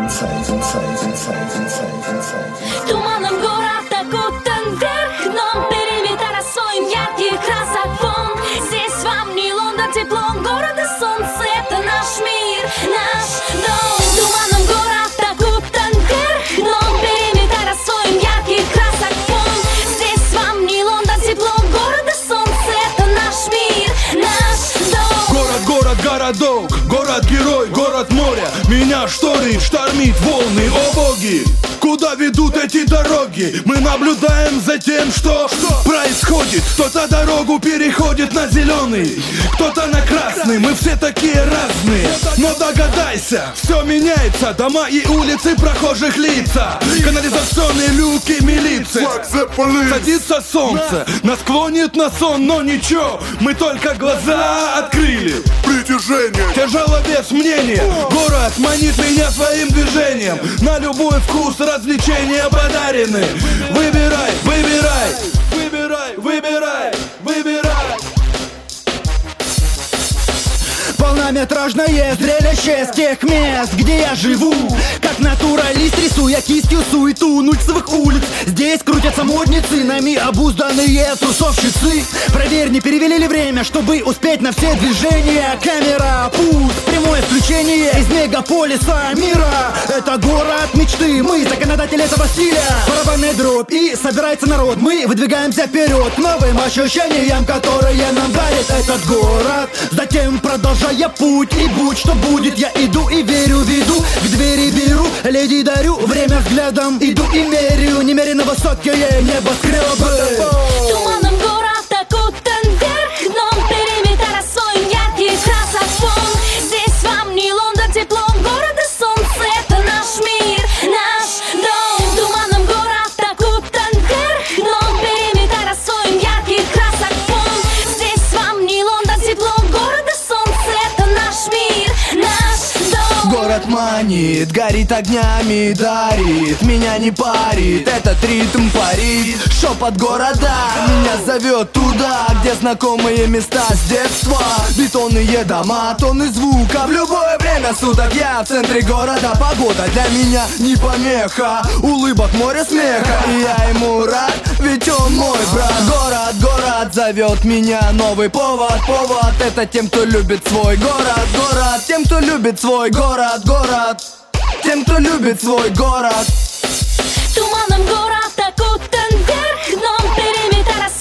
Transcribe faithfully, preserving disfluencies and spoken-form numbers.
Туманом город окутан вверх дном, периметр осоем ярких красок фон. Здесь вам не Лондон, тепло, город и солнце, это наш мир, наш дом. Туманом город окутан вверх дном, периметр осоем ярких красок фон. Здесь вам не Лондон, тепло, город и солнце, это наш мир, наш дом. Город, город, городок, город-герой, город моря. Меня шторит, штормит волны, о боги! Куда ведут эти дороги? Мы наблюдаем за тем, что, что происходит. Кто-то дорогу переходит на зеленый, кто-то на красный. Мы все такие разные, но догадайся, все меняется. Дома и улицы, прохожих лица, канализационные люки, милиции. Садится солнце, нас клонит на сон, но ничего, мы только глаза открыли. Притяжение, Тяжеловес мнения. Город манит меня своим движением. На любой вкус развлечения подарены. Выбирай, выбирай, выбирай, выбирай, выбирай. Полнометражное зрелище с тех мест, где я живу. Как натуралист рисуя кистью суету улицевых улиц. Здесь крутятся модницы, нами обузданные тусовщицы. Проверь, не перевели ли время, чтобы успеть на все движения. Камера, пульс, прямое включение из мегаполиса мира. Это город мечты, мы законодатели этого стиля. Барабанная дробь и собирается народ. Мы выдвигаемся вперед к новым ощущениям, которые нам дарит этот город. Затем продолжая путь, и будь что будет, я иду и верю, веду к двери, беру, леди дарю, время взглядом иду и мерю немерено высокие небоскребы. Туманом город окутан вверх дном, периметр осоем ярких красок фон. Здесь вам не Лондон, тепло, город и солнце, это наш мир, наш дом. Туманом город окутан вверх дном, периметр осоем ярких красок фон. Здесь вам не Лондон, тепло, город и солнце, это наш мир, наш дом. Город манит, горит огнями, дарит, меня не парит, этот ритм парит. Шепот города меня зовет туда, где знакомые места с детства. Бетонные дома, тонны звука, в любое время суток я в центре города. Погода для меня не помеха, улыбок море смеха, и я ему рад, ведь он мой брат. Город, город зовет меня, новый повод, повод. Это тем, кто любит свой город, город. Тем, кто любит свой город, город. Тем, кто любит свой город. Туманом город окутан вверх дном, периметр